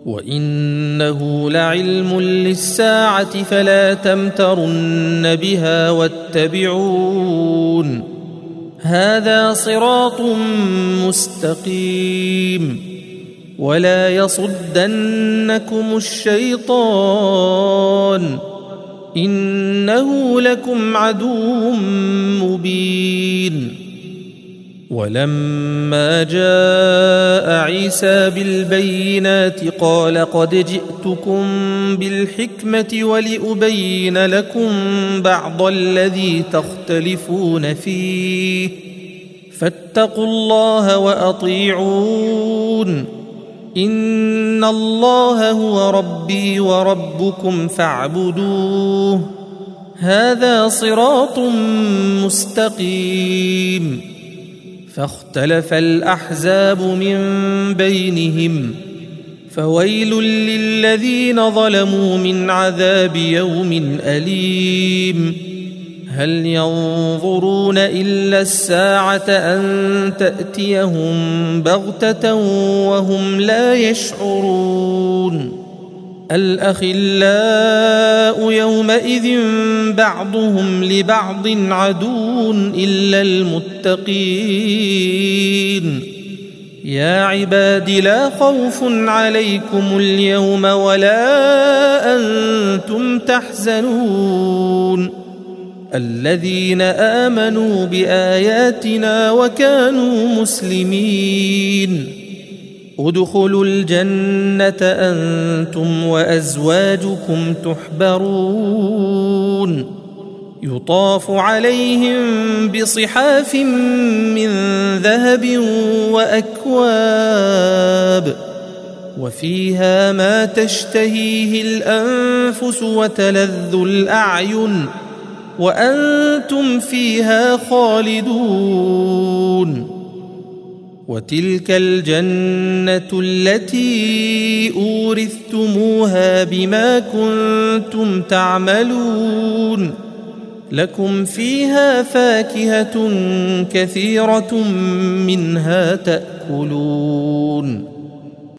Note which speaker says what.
Speaker 1: وإنه لعلم للساعة فلا تمترن بها واتبعون هذا صراط مستقيم ولا يصدنكم الشيطان إنه لكم عدو مبين ولما جاء عيسى بالبينات قال قد جئتكم بالحكمة ولأبين لكم بعض الذي تختلفون فيه فاتقوا الله وأطيعون إن الله هو ربي وربكم فاعبدوه هذا صراط مستقيم فاختلف الأحزاب من بينهم فويل للذين ظلموا من عذاب يوم أليم هل ينظرون إلا الساعة أن تأتيهم بغتة وهم لا يشعرون الأخلاء يومئذ بعضهم لبعض عدو إلا المتقين يا عباد لا خوف عليكم اليوم ولا أنتم تحزنون الذين آمنوا بآياتنا وكانوا مسلمين ادخلوا الجنة أنتم وأزواجكم تحبرون يطاف عليهم بصحاف من ذهب وأكواب وفيها ما تشتهيه الأنفس وتلذ الأعين وأنتم فيها خالدون وتلك الجنة التي أورثتموها بما كنتم تعملون لكم فيها فاكهة كثيرة منها تأكلون